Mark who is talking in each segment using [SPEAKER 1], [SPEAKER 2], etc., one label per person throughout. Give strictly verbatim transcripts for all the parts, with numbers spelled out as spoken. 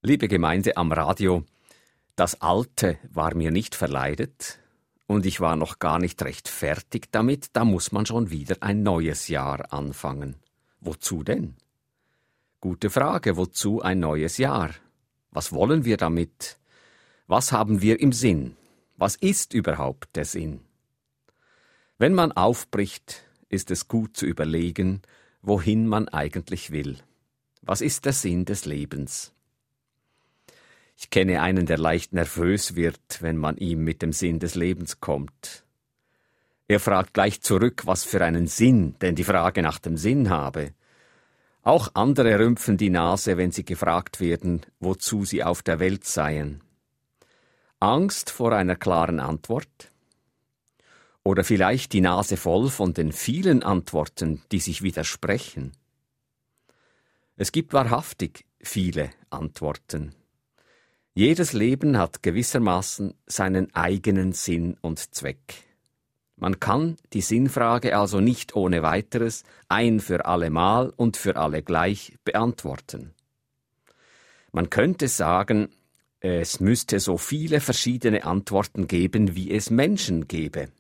[SPEAKER 1] Liebe Gemeinde am Radio, das Alte war mir nicht verleidet und ich war noch gar nicht recht fertig damit, da muss man schon wieder ein neues Jahr anfangen. Wozu denn? Gute Frage, wozu ein neues Jahr? Was wollen wir damit? Was haben wir im Sinn? Was ist überhaupt der Sinn? Wenn man aufbricht, ist es gut zu überlegen, wohin man eigentlich will. Was ist der Sinn des Lebens? Ich kenne einen, der leicht nervös wird, wenn man ihm mit dem Sinn des Lebens kommt. Er fragt gleich zurück, was für einen Sinn denn die Frage nach dem Sinn habe. Auch andere rümpfen die Nase, wenn sie gefragt werden, wozu sie auf der Welt seien. Angst vor einer klaren Antwort? Oder vielleicht die Nase voll von den vielen Antworten, die sich widersprechen? Es gibt wahrhaftig viele Antworten. Jedes Leben hat gewissermaßen seinen eigenen Sinn und Zweck. Man kann die Sinnfrage also nicht ohne weiteres ein für allemal und für alle gleich beantworten. Man könnte sagen, es müsste so viele verschiedene Antworten geben, wie es Menschen gäbe.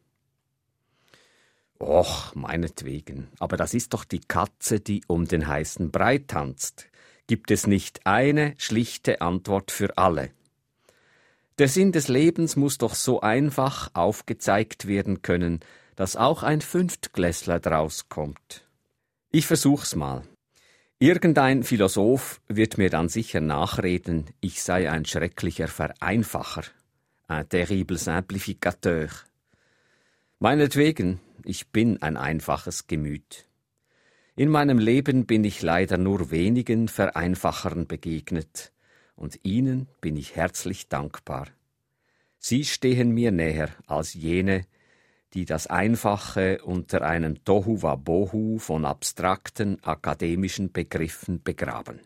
[SPEAKER 1] Och, meinetwegen, aber das ist doch die Katze, die um den heißen Brei tanzt. Gibt es nicht eine schlichte Antwort für alle? Der Sinn des Lebens muss doch so einfach aufgezeigt werden können, dass auch ein Fünftklässler draus kommt. Ich versuch's mal. Irgendein Philosoph wird mir dann sicher nachreden, ich sei ein schrecklicher Vereinfacher, un terrible simplificateur. Meinetwegen, ich bin ein einfaches Gemüt. In meinem Leben bin ich leider nur wenigen Vereinfachern begegnet, und ihnen bin ich herzlich dankbar. Sie stehen mir näher als jene, die das Einfache unter einem Tohuwabohu von abstrakten akademischen Begriffen begraben.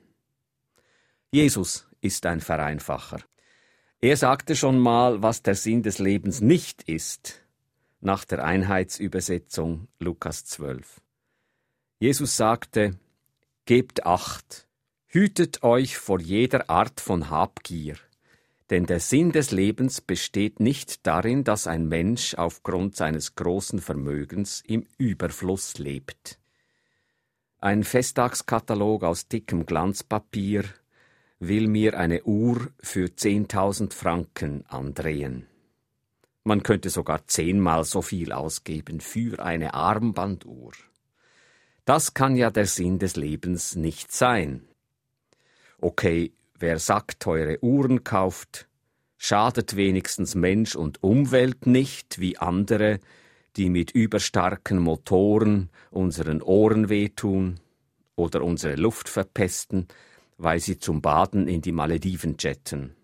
[SPEAKER 1] Jesus ist ein Vereinfacher. Er sagte schon mal, was der Sinn des Lebens nicht ist, nach der Einheitsübersetzung Lukas zwölf. Jesus sagte, »Gebt Acht, hütet euch vor jeder Art von Habgier, denn der Sinn des Lebens besteht nicht darin, dass ein Mensch aufgrund seines großen Vermögens im Überfluss lebt.« Ein Festtagskatalog aus dickem Glanzpapier will mir eine Uhr für zehntausend Franken andrehen. Man könnte sogar zehnmal so viel ausgeben für eine Armbanduhr. Das kann ja der Sinn des Lebens nicht sein. Okay, wer sackteure Uhren kauft, schadet wenigstens Mensch und Umwelt nicht wie andere, die mit überstarken Motoren unseren Ohren wehtun oder unsere Luft verpesten, weil sie zum Baden in die Malediven jetten.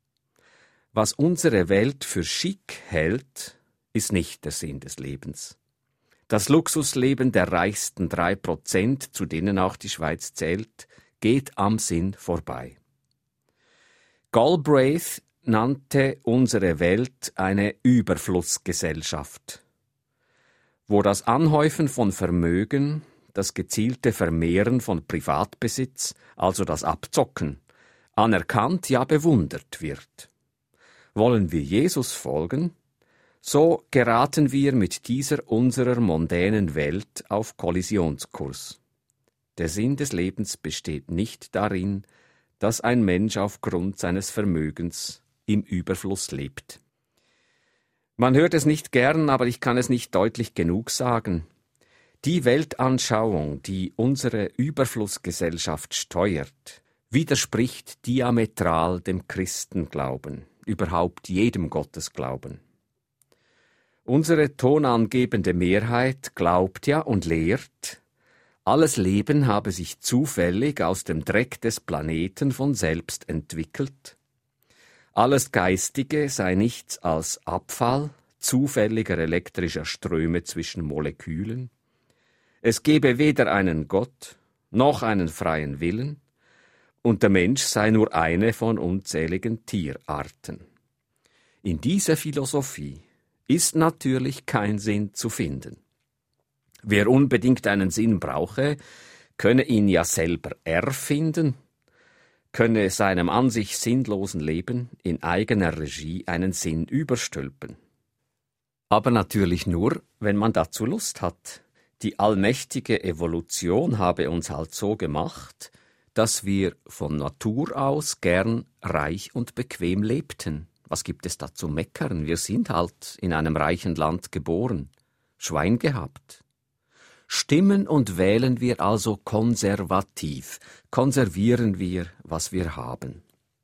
[SPEAKER 1] Was unsere Welt für schick hält, ist nicht der Sinn des Lebens. Das Luxusleben der reichsten drei Prozent, zu denen auch die Schweiz zählt, geht am Sinn vorbei. Galbraith nannte unsere Welt eine Überflussgesellschaft, wo das Anhäufen von Vermögen, das gezielte Vermehren von Privatbesitz, also das Abzocken, anerkannt, ja bewundert wird. Wollen wir Jesus folgen, so geraten wir mit dieser unserer mondänen Welt auf Kollisionskurs. Der Sinn des Lebens besteht nicht darin, dass ein Mensch aufgrund seines Vermögens im Überfluss lebt. Man hört es nicht gern, aber ich kann es nicht deutlich genug sagen. Die Weltanschauung, die unsere Überflussgesellschaft steuert, widerspricht diametral dem Christenglauben, überhaupt jedem Gottesglauben. Unsere tonangebende Mehrheit glaubt ja und lehrt, alles Leben habe sich zufällig aus dem Dreck des Planeten von selbst entwickelt. Alles Geistige sei nichts als Abfall zufälliger elektrischer Ströme zwischen Molekülen. Es gebe weder einen Gott noch einen freien Willen, und der Mensch sei nur eine von unzähligen Tierarten. In dieser Philosophie ist natürlich kein Sinn zu finden. Wer unbedingt einen Sinn brauche, könne ihn ja selber erfinden. könne seinem an sich sinnlosen Leben in eigener Regie einen Sinn überstülpen. Aber natürlich nur, wenn man dazu Lust hat. Die allmächtige Evolution habe uns halt so gemacht, dass wir von Natur aus gern reich und bequem lebten. Was gibt es da zu meckern? Wir sind halt in einem reichen Land geboren, Schwein gehabt. Stimmen und wählen wir also konservativ, konservieren wir, was wir haben.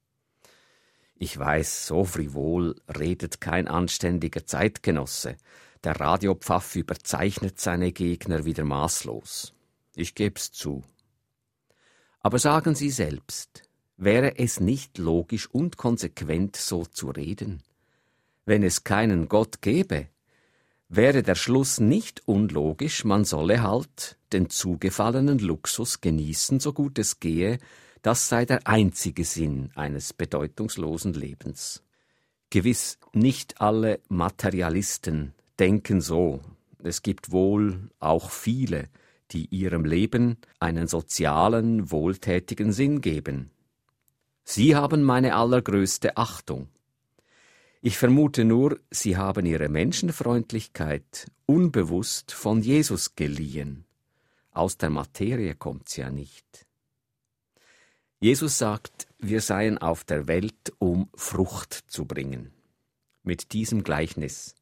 [SPEAKER 1] Ich weiß, so frivol redet kein anständiger Zeitgenosse. Der Radiopfaff überzeichnet seine Gegner wieder maßlos. Ich geb's zu. Aber sagen Sie selbst, wäre es nicht logisch und konsequent, so zu reden? Wenn es keinen Gott gäbe, wäre der Schluss nicht unlogisch, man solle halt den zugefallenen Luxus genießen, so gut es gehe, das sei der einzige Sinn eines bedeutungslosen Lebens. Gewiss, nicht alle Materialisten denken so. Es gibt wohl auch viele, die ihrem Leben einen sozialen, wohltätigen Sinn geben. Sie haben meine allergrößte Achtung. Ich vermute nur, sie haben ihre Menschenfreundlichkeit unbewusst von Jesus geliehen. Aus der Materie kommt's ja nicht. Jesus sagt, wir seien auf der Welt, um Frucht zu bringen. Mit diesem Gleichnis.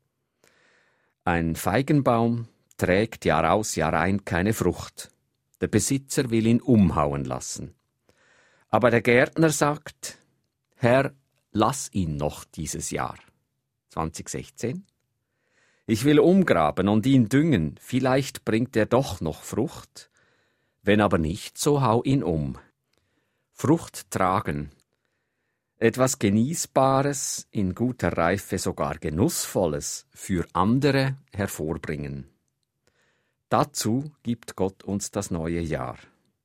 [SPEAKER 1] Ein Feigenbaum trägt Jahr aus, Jahr ein keine Frucht. Der Besitzer will ihn umhauen lassen. Aber der Gärtner sagt, Herr, lass ihn noch dieses Jahr. zwanzig sechzehn. Ich will umgraben und ihn düngen, vielleicht bringt er doch noch Frucht. Wenn aber nicht, so hau ihn um. Frucht tragen. Etwas Genießbares, in guter Reife sogar Genussvolles für andere hervorbringen. Dazu gibt Gott uns das neue Jahr.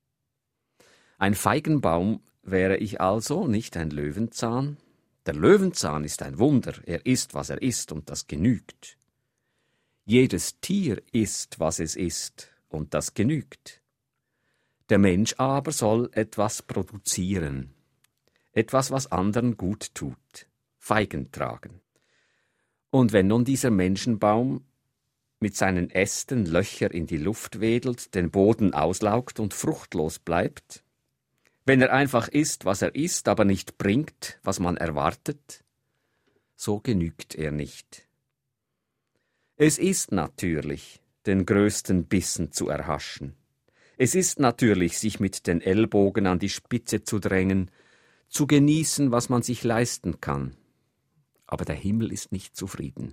[SPEAKER 1] Ein Feigenbaum wäre ich also, nicht ein Löwenzahn. Der Löwenzahn ist ein Wunder, er ist, was er ist, und das genügt. Jedes Tier ist, was es ist, und das genügt. Der Mensch aber soll etwas produzieren, etwas, was anderen gut tut, Feigen tragen. Und wenn nun dieser Menschenbaum mit seinen Ästen Löcher in die Luft wedelt, den Boden auslaugt und fruchtlos bleibt, wenn er einfach ist, was er ist, aber nicht bringt, was man erwartet, so genügt er nicht. Es ist natürlich, den größten Bissen zu erhaschen. Es ist natürlich, sich mit den Ellbogen an die Spitze zu drängen, zu genießen, was man sich leisten kann. Aber der Himmel ist nicht zufrieden.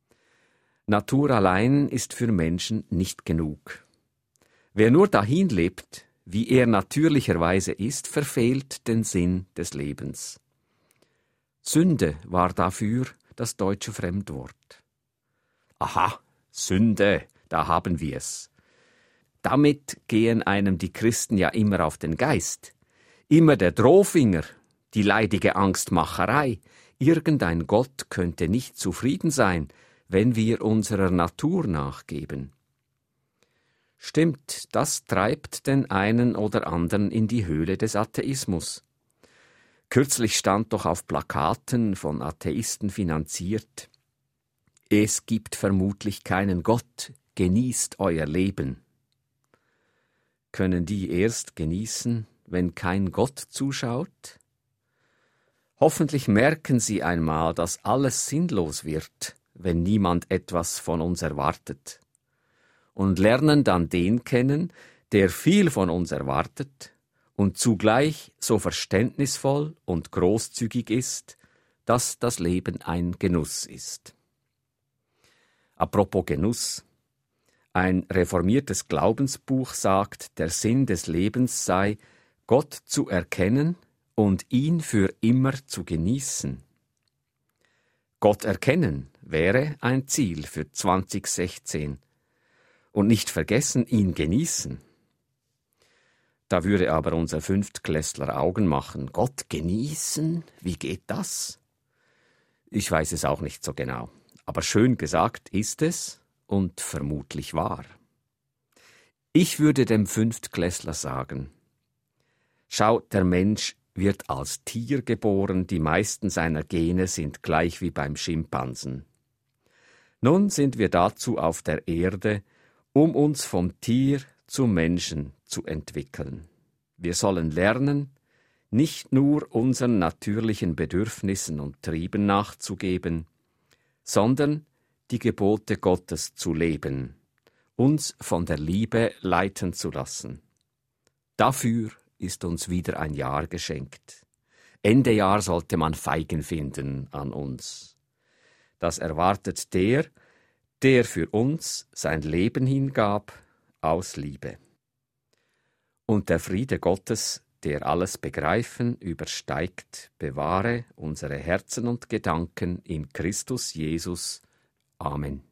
[SPEAKER 1] Natur allein ist für Menschen nicht genug. Wer nur dahin lebt, wie er natürlicherweise ist, verfehlt den Sinn des Lebens. Sünde war dafür das deutsche Fremdwort. Aha, Sünde, da haben wir's. Damit gehen einem die Christen ja immer auf den Geist. Immer der Drohfinger, die leidige Angstmacherei. Irgendein Gott könnte nicht zufrieden sein, wenn wir unserer Natur nachgeben. Stimmt, das treibt den einen oder anderen in die Höhle des Atheismus. Kürzlich stand doch auf Plakaten von Atheisten finanziert: Es gibt vermutlich keinen Gott, genießt euer Leben. Können die erst genießen, wenn kein Gott zuschaut? Hoffentlich merken sie einmal, dass alles sinnlos wird, wenn niemand etwas von uns erwartet, und lernen dann den kennen, der viel von uns erwartet und zugleich so verständnisvoll und großzügig ist, dass das Leben ein Genuss ist. Apropos Genuss. Ein reformiertes Glaubensbuch sagt, der Sinn des Lebens sei, Gott zu erkennen und ihn für immer zu genießen. Gott erkennen wäre ein Ziel für zwanzig sechzehn und nicht vergessen, ihn genießen. Da würde aber unser Fünftklässler Augen machen. Gott genießen? Wie geht das? Ich weiß es auch nicht so genau, aber schön gesagt ist es und vermutlich wahr. Ich würde dem Fünftklässler sagen: Schau, der Mensch wird als Tier geboren, die meisten seiner Gene sind gleich wie beim Schimpansen. Nun sind wir dazu auf der Erde, um uns vom Tier zum Menschen zu entwickeln. Wir sollen lernen, nicht nur unseren natürlichen Bedürfnissen und Trieben nachzugeben, sondern die Gebote Gottes zu leben, uns von der Liebe leiten zu lassen. Dafür ist uns wieder ein Jahr geschenkt. Ende Jahr sollte man Feigen finden an uns. Das erwartet der, der für uns sein Leben hingab, aus Liebe. Und der Friede Gottes, der alles Begreifen übersteigt, bewahre unsere Herzen und Gedanken in Christus Jesus. Amen.